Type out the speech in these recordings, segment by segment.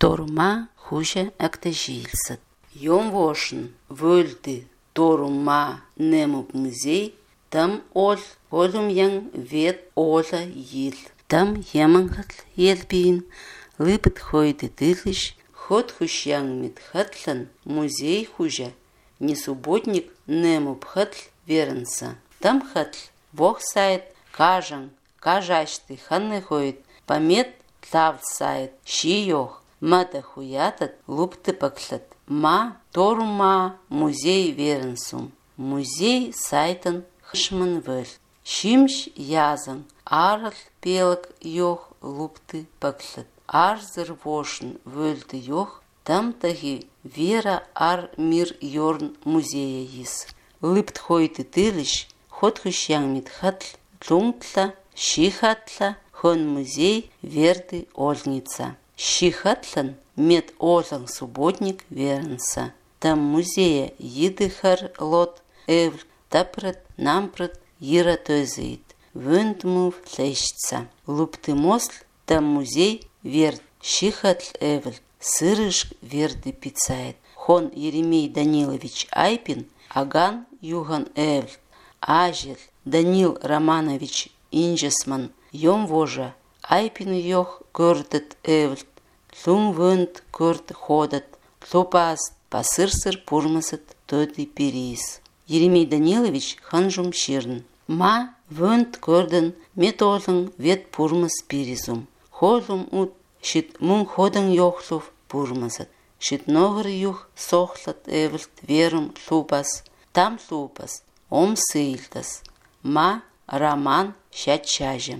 Торма хуже актажилсат. Йом вошн вөлді торма немуп музей, там ол олум ян вет ола ел. Там ямангатл елбин, лыпыт хойды дылыш, ход хущян мит хатлан, музей хужа, не субботник немуп хатл вернса. Там хатл вох сайт, кажан, кажашты ханны хойд, памет тлав сайт, шиёх, мата хуятат, лупты паклат. Ма торма музей вернсум. Музей сайтан хшман вөл. Шимш язан, арл пелок йох лупты паклат. Арзыр вошн вөлді йох, там таги вера ар мир йорн музея ис. Лыпт хойты тылыш, ход хыщян мит хатл, тлунтла, шихатла, хон музей верды ольница. Шихатлан мет олан субботник вернса. Там музея едыхар лот эвл, тапрат, нампрат, ира тозит. Вöндмув лещца. Лупты мосл, там музей верд. Шихатл эвл, сырыш верды пицает. Хон Еремей Данилович Айпин, Аган Юган эвл. Ажел Данил Романович Инжесман, йом вожа. Айпин йох көрдет эвлт, лум вöнд көрд ходат, лопаст, пасырсыр пурмасат тоды перис. Еремей Данилович ханжум ширн. Ма вöнд көрден метолын вет пурмас перизум. Холум ут, шит мун ходын йохлув пурмасат. Шит ногыр юх сохлат эвлт верум лупас, там лупас, ом сыйлтас. Ма роман щачажем.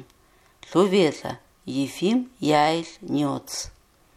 Лувела Ефим Яйль нёц.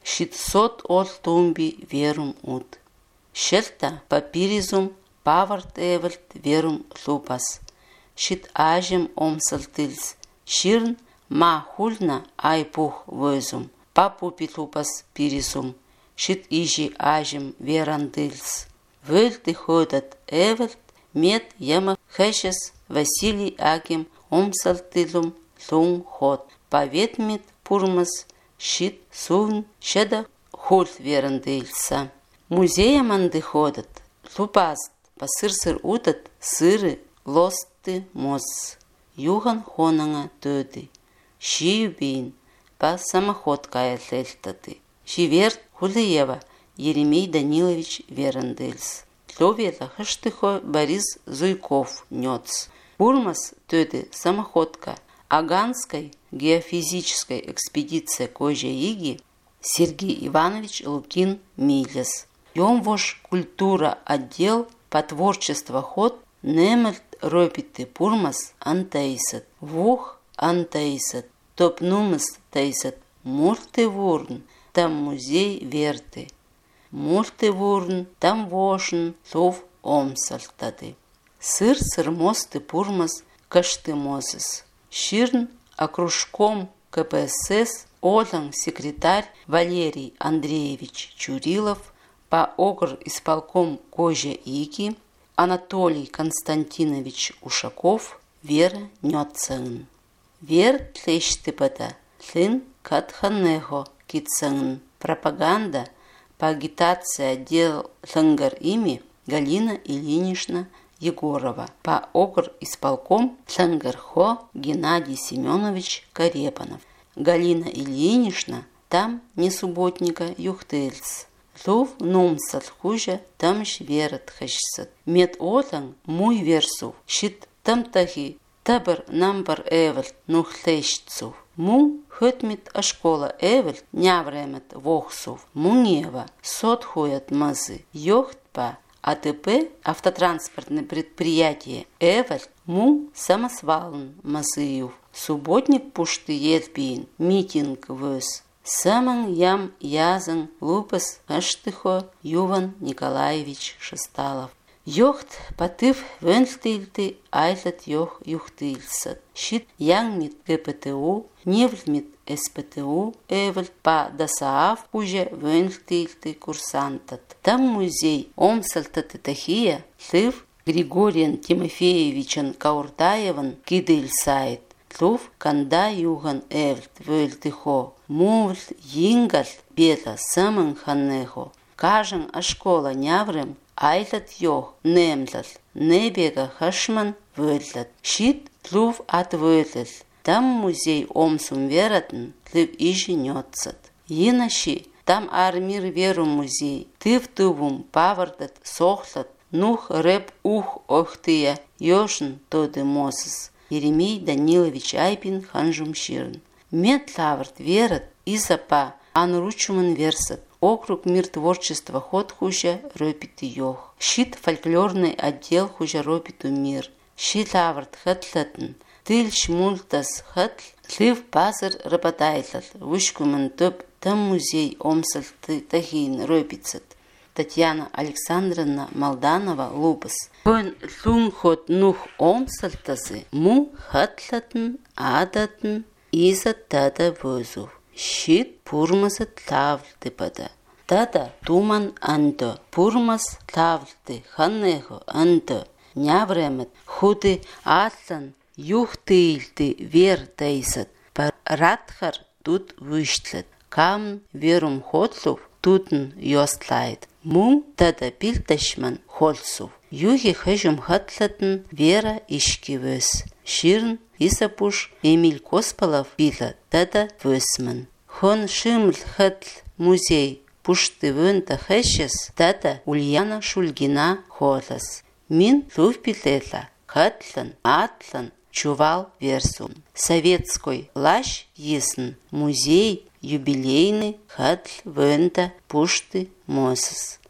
Шитсот ол тумби верум ут. Шелта папиризум паварт эвлт верум лупас. Шит ажем омсалтылс. Ширн ма хульна айпух вözум. Папупи лупас пиризум. Шит ижи ажем верандылс. Вөлді ходат эвлт мет яма хэшес Василий агем омсалтылум лун ход. Поветмит пурмас, щит сувн, щеда хульт верандыльса. Музея манды ходат, лупаст, пасырсыр утат, сыры, лосты моз. Юган хонанга төды. Шиюбейн, па самоход каялельтаты. Шиверт хулиева, Еремей Данилович верандыльс. Тловела хаштыхо Борис Зуйков нёц. Пурмас төды самоходка. Аганской геофизической экспедиция Кожа-Иги Сергей Иванович Лукин Милес. Йомвош культура отдел по творчеству ход немельт ропиты пурмас антейсат. Вух антейсат. Топнумас тейсат. Мультивурн. Там музей верты. Мультивурн. Там вошн. Лов омсалтады. Сыр мосты пурмас каштымозис. Ширн окружком КПСС олан секретарь Валерий Андреевич Чурилов, по огр исполком Кожа-Иги Анатолий Константинович Ушаков, Вера Нёцен. Вер тлештыпата, тлын катханего кицен. Пропаганда по агитации отдел Лангар ими Галина Ильинична Егорова, по огр исполком Лангархо Геннадий Семенович Карепанов. Галина Ильинична там не субботника юхтельц. Лув нумсал хуже там шверат хэшсат. Мед олан муй версу щит там таги табар намбар эвелт нухлещцу. Му хөтмит а школа эвелт нявремет вохсув. Мунева сот хуят мазы. Йохт па АТП, автотранспортное предприятие, эвелт му самосвалн мазыюв. Субботник пушты елпин, митинг выз. Саман ям язан лупас аштыхо Юван Николаевич Шесталов. Йохт патыв венстильты айлат йох юхтильсат. Щит янгмит ГПТУ, невльмит СПТУ, эвель па дасаав уже венстильты курсантат. Там музей омсалтаты тахия, лыв Григориан Тимофеевичан Кауртаеван кидыльсайт. Тлув канда юган эвльт вельтыхо. мувл yiнгал бела самын ханнехо. Кажен а школа няврем айлат йох немлал. Небега хашман вөллат. Шит тлув от вөллал. Там музей омсум вератн тлив ижи нёцат. Йинаши там армир веру музей. Тыв тывум павардат сохлат. Нух рэп ух охтыя ёшн тоды мосыс. Еремей Данилович Айпин ханжум ширн. Мет лаврт верат изапа анручуман версат. Округ мир творчества ход хужа ропит йох. Щит фольклорный отдел хужа ропиту мир. Щит лаврт хатлатн. Тыль шмультас хатл. Лив пазар рапатайлал. Вышкуман топ там музей омсал тахин ропицат. Татьяна Александровна Молданова Лупас. Пон лунхот нух омсалтасы му хатлатн адатн изат тада возу. Щит пурмасат лавлты пада. Тада туман андо. Пурмас лавлты ханнехо андо. Нявремет худы атлан юхтыйлты вер тайсат. Радхар тут вышлет. Кам верум хотлув тутн йостлайт. Мум тада пилташман холсув. Юги хэжум хатлатн вера ишкивэс. Ширн Исапуш Эмиль Коспалов пила тада вэсман. Хон шимл хатл музей пушты вэнта хэшес тада Ульяна Шульгина холас. Мин лув пилетла хатлан атлан чувал версун. Советской лащ есн музей юбилейный хатл вэнта пушты мосыс.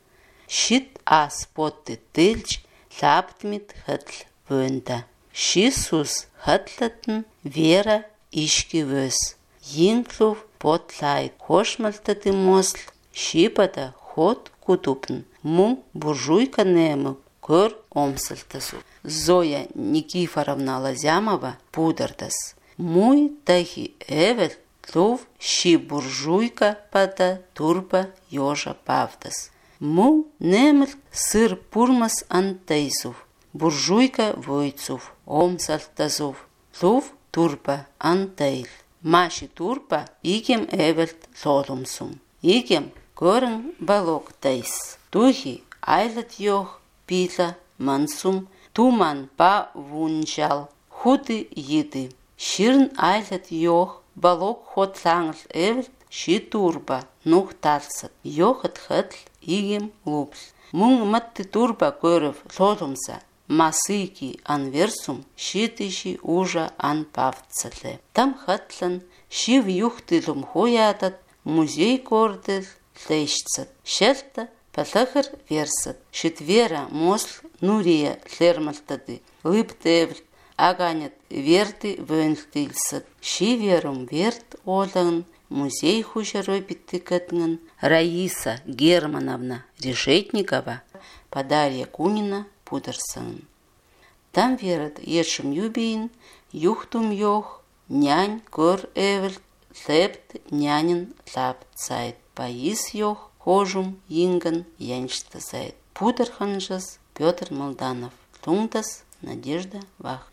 Щит спотты тыльч лаптмит хатл вэнта. Шисус хатлатн вера ишки вэс. Йинклув потлайт хошмалтаты мосл. Щипата ход кутупн. Му буржуйка нему көр омсалтасу. Зоя Никифоровна Лазямова пудардас. Муй тахи эвел тлув щи буржуйка пата турба ёжа павдас. Му немл сыр пурмас антайсув. Буржуйка войцув. Омсалтасув. Тлув турба антайл. Маши турба игем эвелт лолумсум. Игем көрін балок тайс. Тухи айлат йох пила мансум. Туман па вунчал. Худы yidy. Ширн айлат йох балок хот лангл эвелт ши турба нух талсат. Йохат хатл игем лупл. Мун матты турба көрөв лолумса. Масыки анверсум щитыши ужа ан павцале. Там хатлан щи в юхтылум хоятат музей кордыл лейшцат. Щелта палахар версат. Щитвера мосл нурия лермалтады. Лыптевл аганят верты вэнлтылсат. Щи верум верт олагн музей хужа ропитты катнган. Раиса Германовна Решетникова, Подарья Кунина Пудерсон. Там верат ешим юбиин, юхтум йох, нянь кор эвел, лепт нянин лап цайт. Паис йох, хожум инган янчта зайт. Пудерханжас Петр Молданов. Тунгдас Надежда Вах.